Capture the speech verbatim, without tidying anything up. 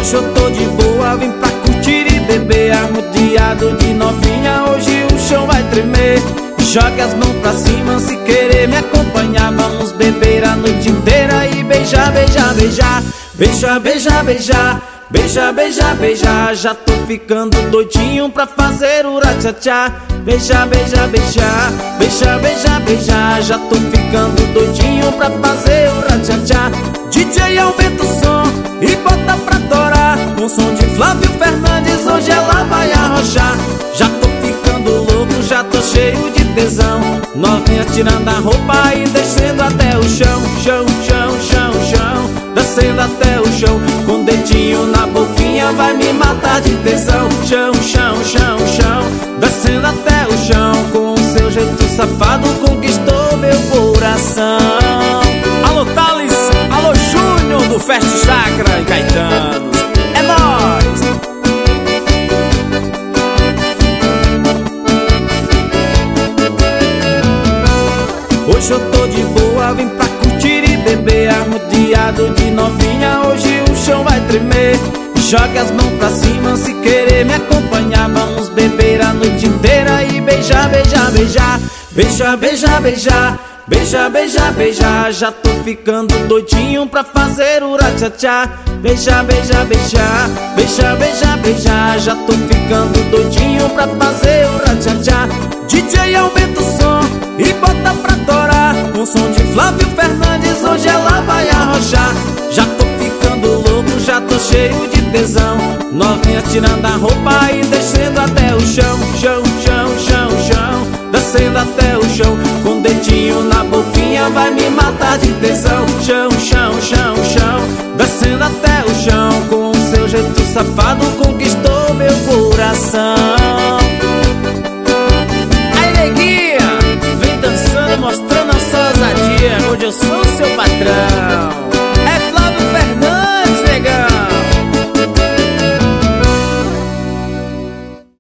Hoje eu tô de boa, vim pra curtir e beber, arrodeado de novinha, hoje o chão vai tremer. Jogue as mãos pra cima se querer me acompanhar, vamos beber a noite inteira e beijar, beijar, beijar. Beija, beija, beija, beija, beija, beija. Já tô ficando doidinho pra fazer o ra-tcha-tchá. Beija, beija, beija, beija, beija, beija. Já tô ficando doidinho pra fazer o ra-tcha-tchá. D J aumenta o som e bota pra torar, com som de Flávio Fernandes, hoje ela vai arrochar. Já tô ficando louco, já tô cheio de tesão, novinha tirando a roupa e descendo até o chão. Chão, chão, chão, chão, descendo até o chão, com dedinho na boquinha vai me matar de tesão. Chão, chão, chão, chão, descendo até o chão, com o seu jeito safado conquistou meu coração. Alô Thales, alô Júnior do Fest Chakra em Caetano, é nóis! Hoje eu tô de boa, vim pra curtir e beber, arrodeado de novinha, hoje o chão vai tremer. Jogue as mãos pra cima se querer me acompanhar, vamos beber a noite inteira e beijar, beijar, beijar. Beija, beija, beija, beija, beija, beija. Já tô ficando doidinho pra fazer o ra-tcha-tchá. Beija, beija, beija, beija, beija, beija. Já tô ficando doidinho pra fazer o ra-tcha-tchá. D J aumenta o som e bota pra torar, com som de Flávio Fernandes, hoje ela vai arrochar. Já tô ficando louco, já tô cheio de tesão, novinha tirando a roupa e descendo até o chão. Chão, chão, chão, chão, descendo até o chão, com dedinho na boquinha vai me matar de tesão. Chão, chão, chão, chão, descendo até o chão, com o seu jeito safado conquistou meu coração.